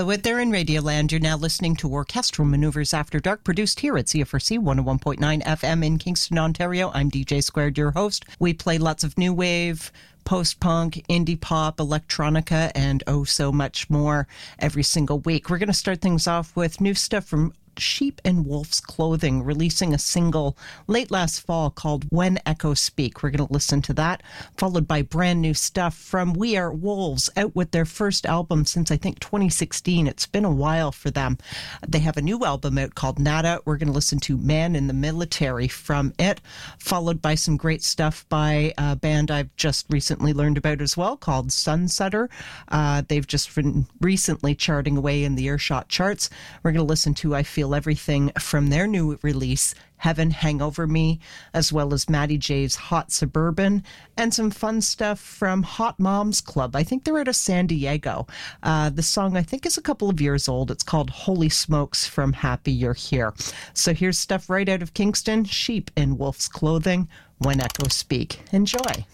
Hello out there in Radioland. You're now listening to Orchestral Maneuvers After Dark, produced here at CFRC 101.9 FM in Kingston, Ontario. I'm DJ Squared, your host. We play lots of new wave, post-punk, indie pop, electronica, and oh so much more every single week. We're going to start things off with new stuff from Sheep in Wolf's Clothing, releasing a single late last fall called When Echoes Speak. We're going to listen to that, followed by brand new stuff from We Are Wolves, out with their first album since I think 2016. It's been a while for them. They have a new album out called Nada. We're going to listen to Man in the Military from it, followed by some great stuff by a band I've just recently learned about as well called Sunsetter. They've just been recently charting away in the Earshot charts. We're going to listen to I Feel Everything from their new release, Heaven Hang Over Me, as well as Maddie J's Hot Suburban, and some fun stuff from Hot Moms Club. I think they're out of San Diego. The song, I think, is a couple of years old. It's called Holy Smokes from Happy You're Here. So here's stuff right out of Kingston, Sheep in Wolf's Clothing, When Echoes Speak. Enjoy.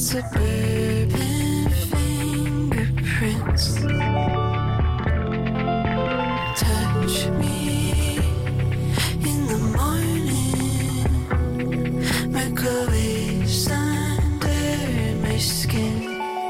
suburban fingerprints. Touch me in the morning, microwaves under my skin.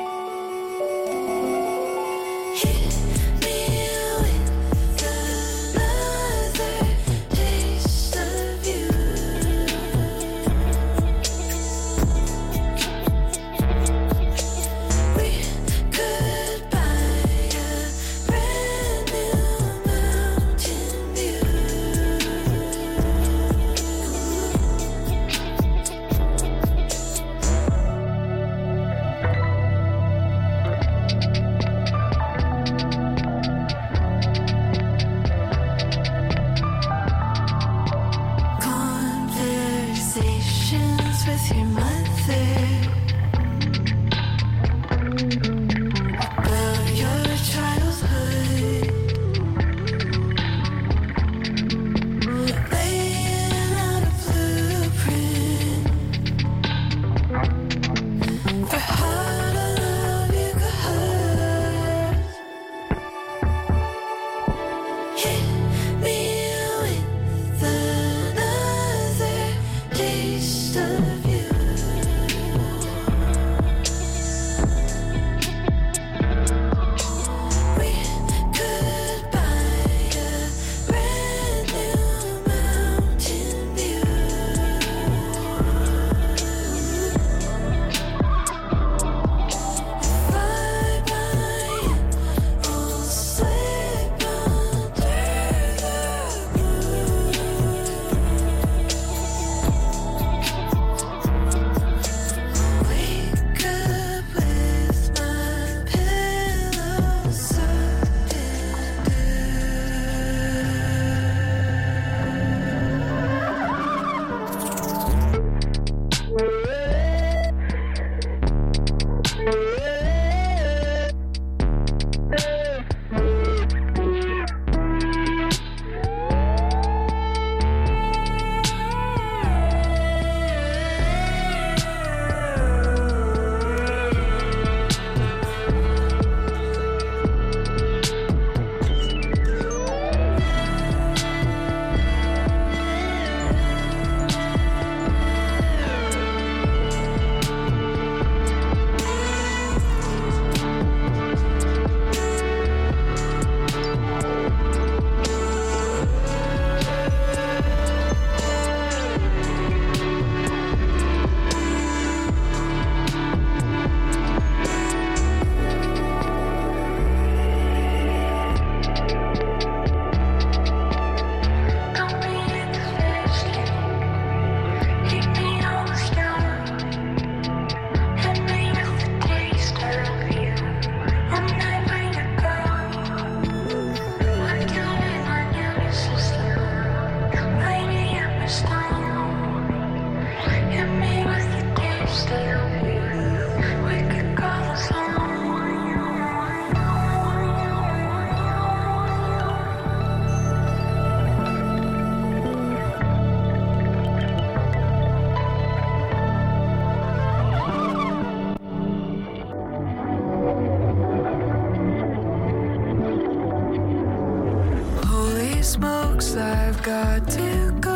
I've got to go.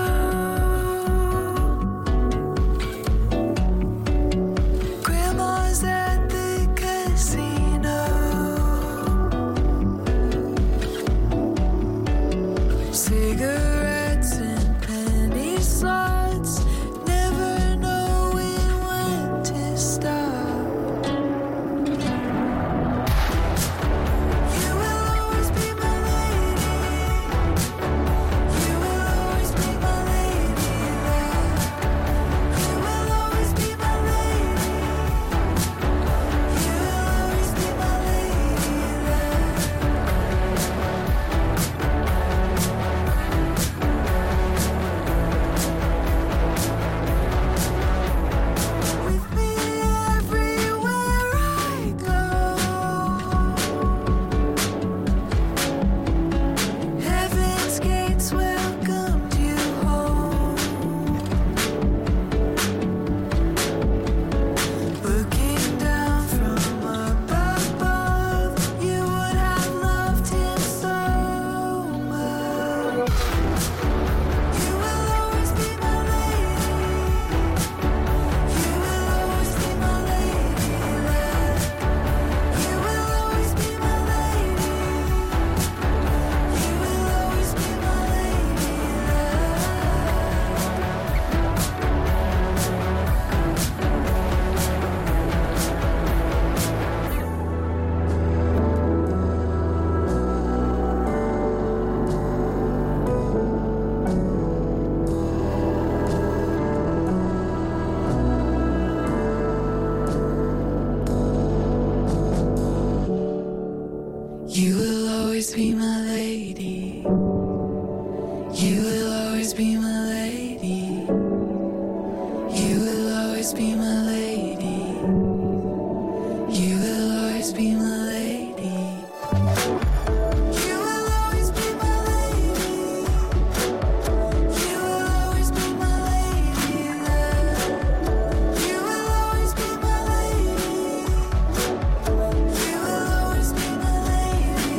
Grandma's at the casino. Cigarettes and penny slots, never knowing when to stop. You will always be my lady. You will always be my always be my lady. You will always be my lady. You will always be my lady. You will always be my lady. You will always be my lady. You will always be my lady. You will always be my lady. You will always be my lady.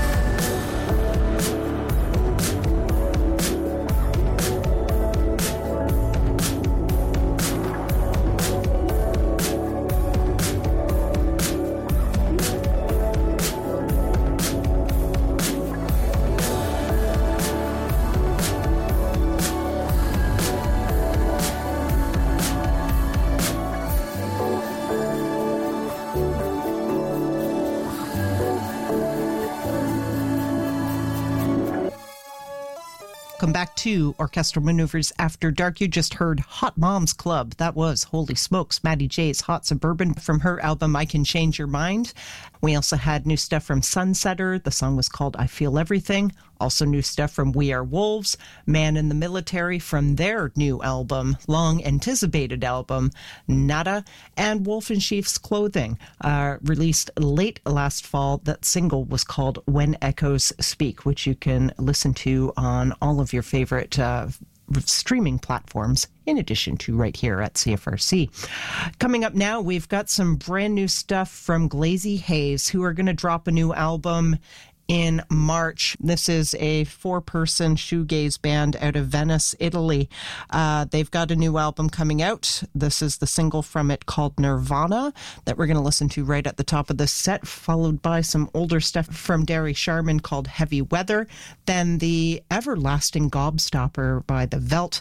Welcome back to Orchestral Maneuvers After Dark. You just heard Hot Moms Club. That was, holy smokes, Maddie J's Hot Suburban from her album I Can Change Your Mind. We also had new stuff from Sunsetter. The song was called I Feel Everything. Also new stuff from We Are Wolves, Man in the Military from their new album, long-anticipated album, Nada, and Wolf in Sheep's Clothing, released late last fall. That single was called When Echoes Speak, which you can listen to on all of your favorite streaming platforms, in addition to right here at CFRC. Coming up now, we've got some brand new stuff from Glazy Haze, who are going to drop a new album in March. This is a 4-person shoegaze band out of Venice, Italy. They've got a new album coming out. This is the single from it called Nirvana that we're going to listen to right at the top of this set, followed by some older stuff from Derry Sharman called Heavy Weather, then the everlasting Gobstopper by The Veldt.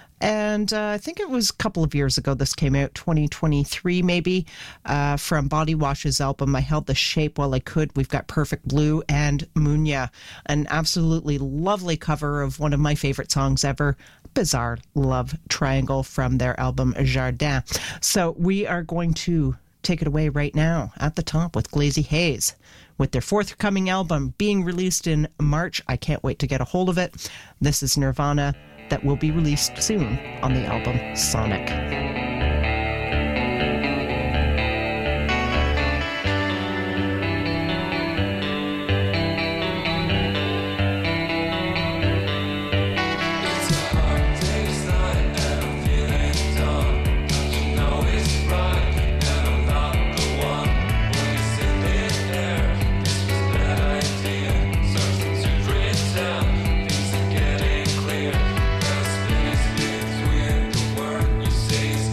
And I think it was a couple of years ago this came out, 2023 maybe, from Body Wash's album I Held the Shape While I Could. We've got Perfect Blue and Munya, an absolutely lovely cover of one of my favorite songs ever, Bizarre Love Triangle, from their album Jardin. So we are going to take it away right now at the top with Glazy Haze with their forthcoming album being released in March. I can't wait to get a hold of it. This is Nirvana, that will be released soon on the album Sonic. Say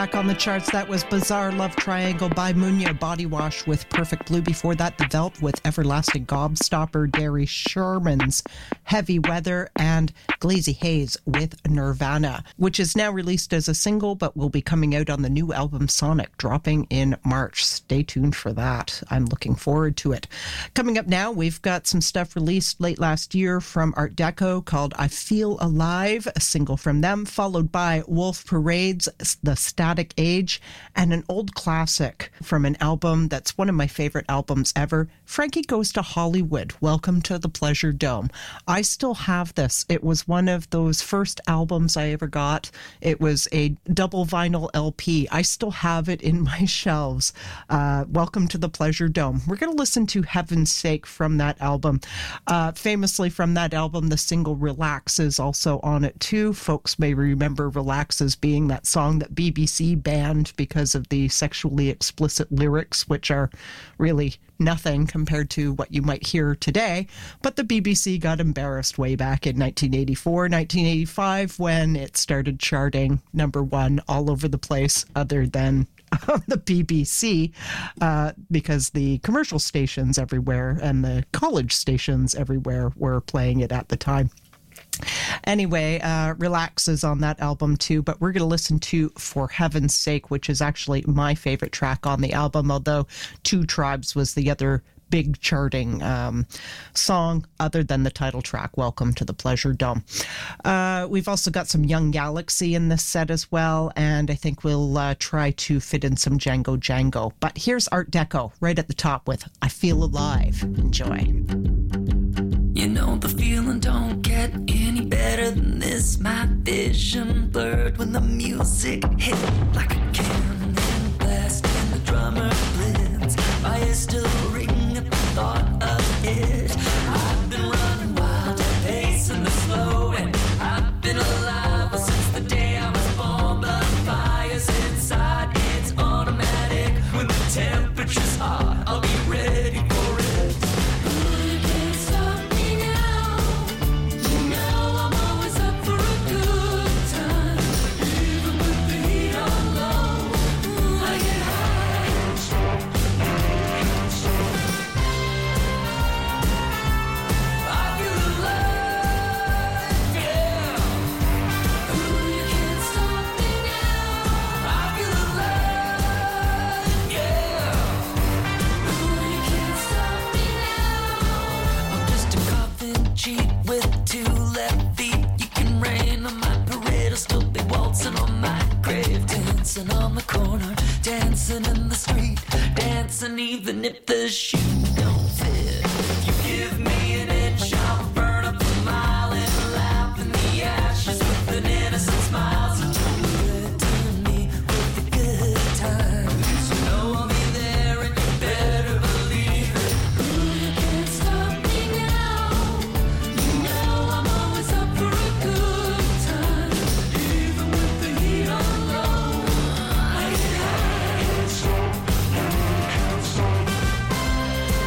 track on the charts. That was Bizarre Love Triangle by Munya, Body Wash with Perfect Blue. Before that, The Veldt with Everlasting Gobstopper, Gary Sherman's Heavy Weather, and Glazy Haze with Nirvana, which is now released as a single but will be coming out on the new album Sonic, dropping in March. Stay tuned for that. I'm looking forward to it. Coming up now, we've got some stuff released late last year from Art Deco called I Feel Alive, a single from them, followed by Wolf Parade's The Static Age, and an old classic from an album that's one of my favorite albums ever, Frankie Goes to Hollywood, Welcome to the Pleasure Dome. I still have this. It was one of those first albums I ever got. It was a double vinyl LP. I still have it in my shelves. Welcome to the Pleasure Dome. We're going to listen to Heaven's Sake from that album. Famously from that album, the single Relax is also on it too. Folks may remember Relax as being that song that BBC banned because of the sexually explicit lyrics, which are really nothing compared to what you might hear today. But the BBC got embarrassed way back in 1984, 1985, when it started charting #1 all over the place other than the BBC, because the commercial stations everywhere and the college stations everywhere were playing it at the time. Anyway, Relax is on that album too, but we're going to listen to For Heaven's Sake, which is actually my favorite track on the album, although Two Tribes was the other big charting song other than the title track, Welcome to the Pleasure Dome. We've also got some Young Galaxy in this set as well, and I think we'll try to fit in some Django Django. But here's Art Deco right at the top with I Feel Alive. Enjoy. You know the feeling don't get any better than this. My vision blurred when the music hit like a cannon blast and the drummer blends. My ears still ring at the thought of it. I've been running wild, pacing the slow, and I've been alive since the day I was born. Blood fires inside, it's automatic. When the temperature's hot, I'll be ready for it. With two left feet, you can rain on my parade. I'll still be waltzing on my grave, dancing on the corner, dancing in the street, dancing even if the shoe don't fit. You give me an inch, I'll burn up a mile and laugh in the ashes with an innocent smile. So do it to me with a good time. So know I'll be there and you better believe it. You can't stop me now. I'm always up for a good time, even with the heat on low. I get high.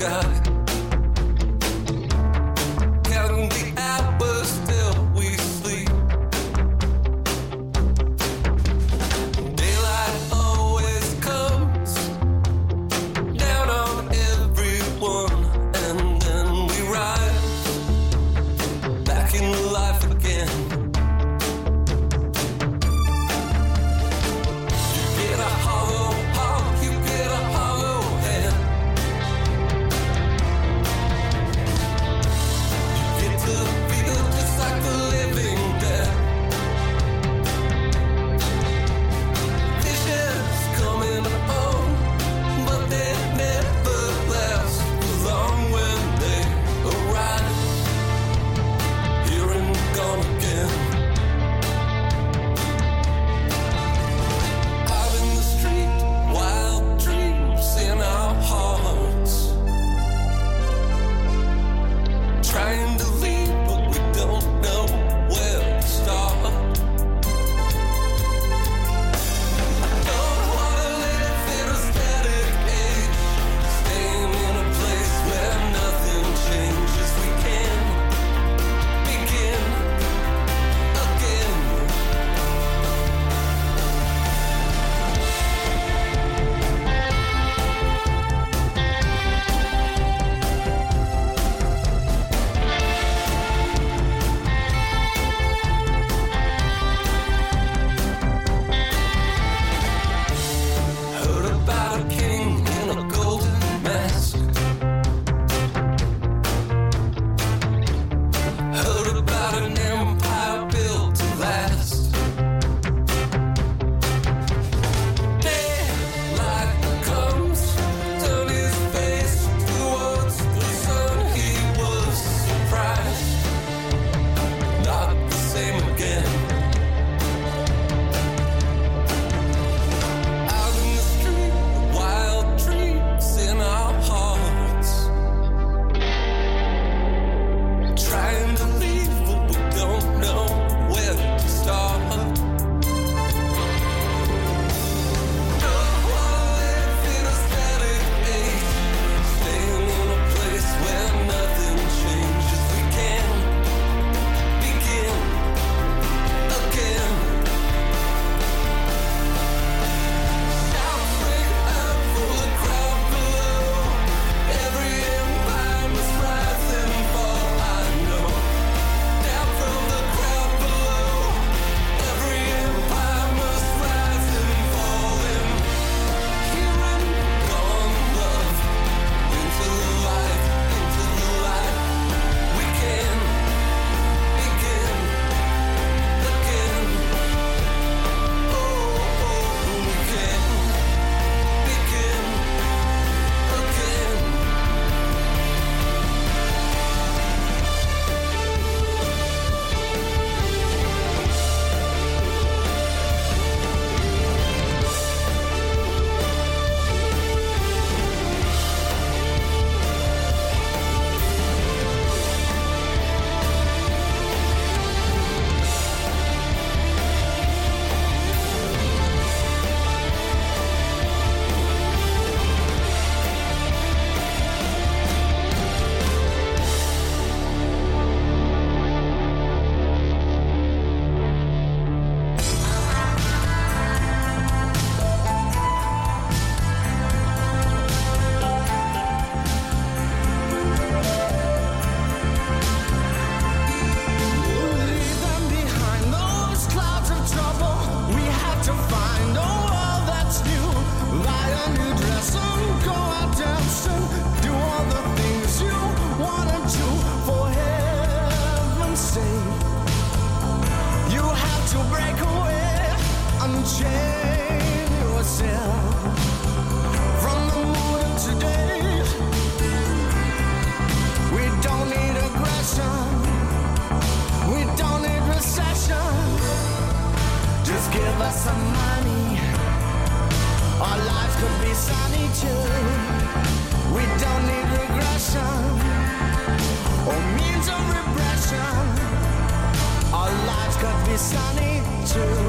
sunny too.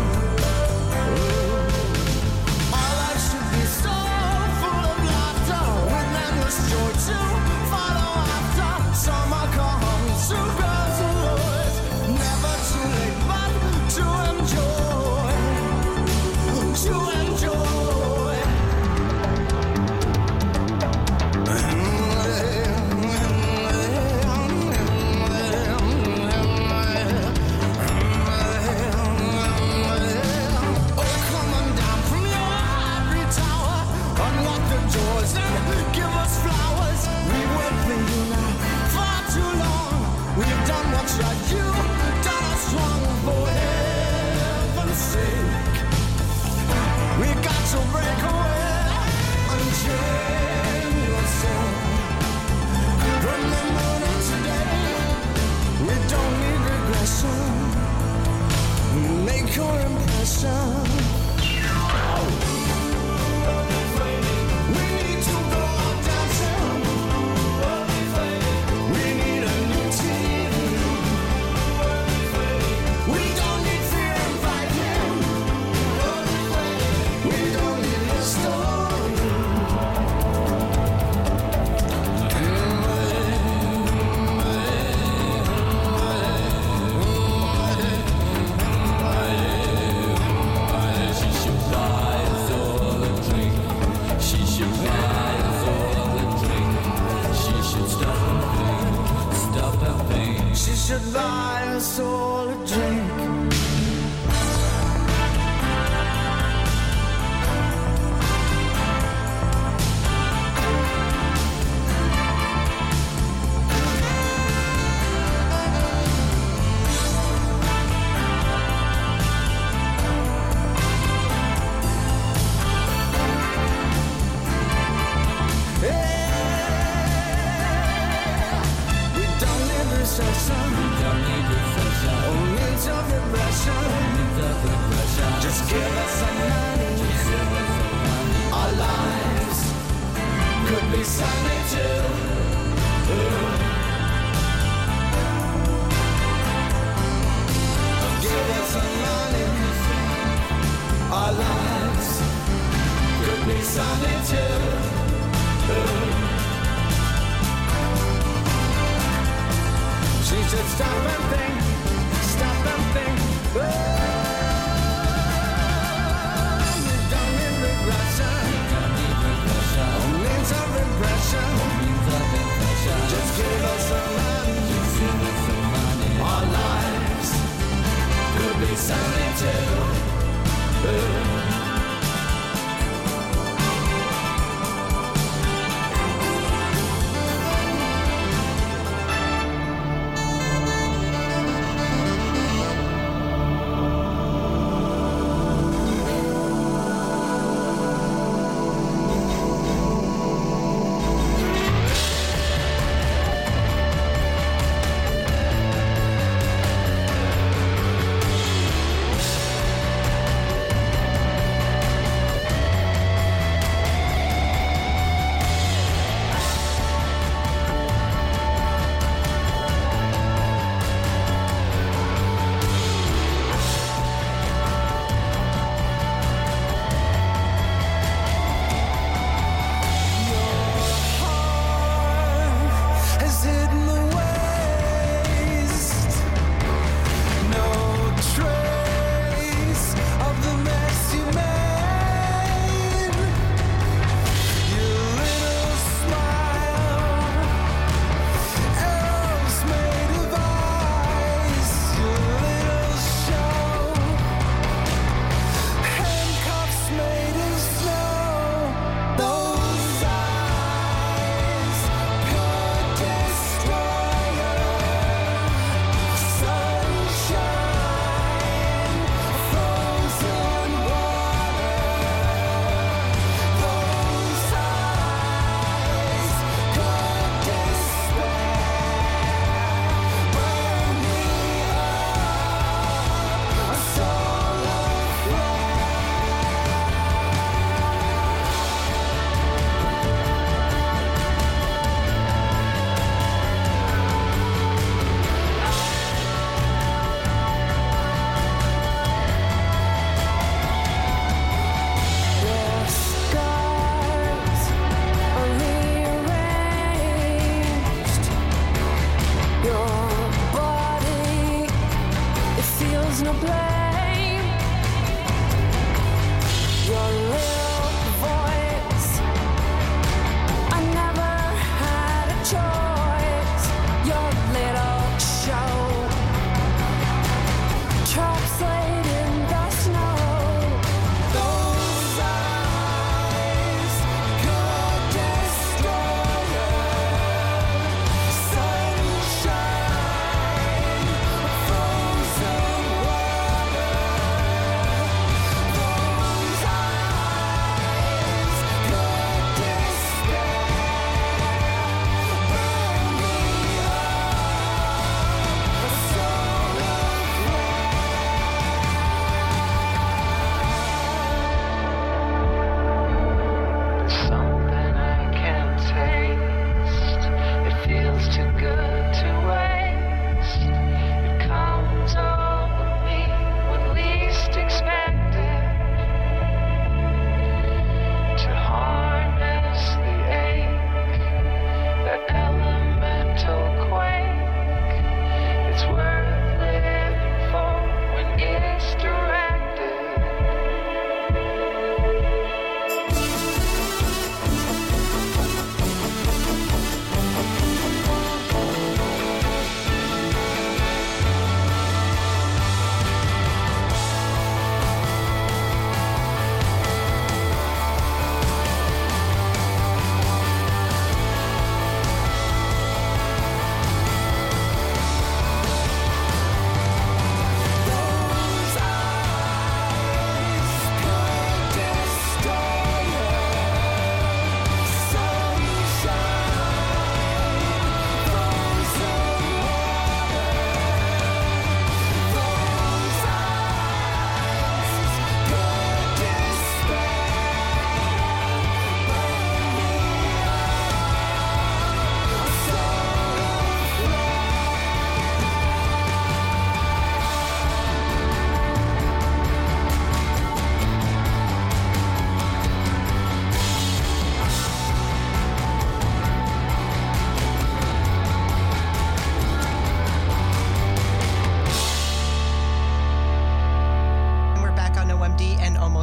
Our life should be so full of laughter with endless joy too. should buy us all a drink. Just give us some money. Our lives could be sunny too. Give us some money. Our lives could be sunny too. She should stop and think. Stop and think. Just give us some money. Our lives could be sunny too.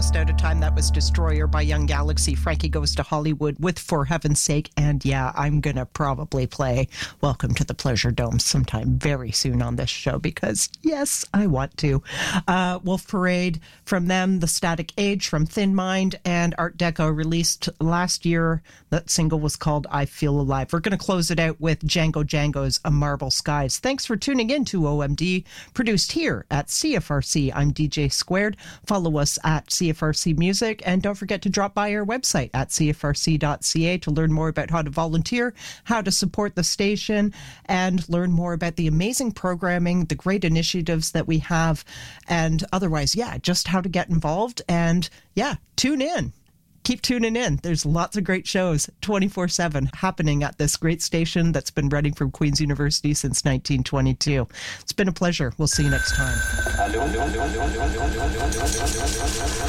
Almost Out of Time. That was Destroyer by Young Galaxy. Frankie Goes to Hollywood with For Heaven's Sake. And yeah, I'm going to probably play Welcome to the Pleasure Dome sometime very soon on this show because, yes, I want to. Wolf Parade from them, The Static Age from Thin Mind, and Art Deco released last year. That single was called I Feel Alive. We're going to close it out with Django Django's A Marble Skies. Thanks for tuning in to OMD, produced here at CFRC. I'm DJ Squared. Follow us at CFRC Music, and don't forget to drop by our website at cfrc.ca to learn more about how to volunteer, how to support the station, and learn more about the amazing programming, the great initiatives that we have, and otherwise, yeah, just how to get involved. And yeah, tune in. Keep tuning in. There's lots of great shows 24/7 happening at this great station that's been running from Queen's University since 1922. It's been a pleasure. We'll see you next time.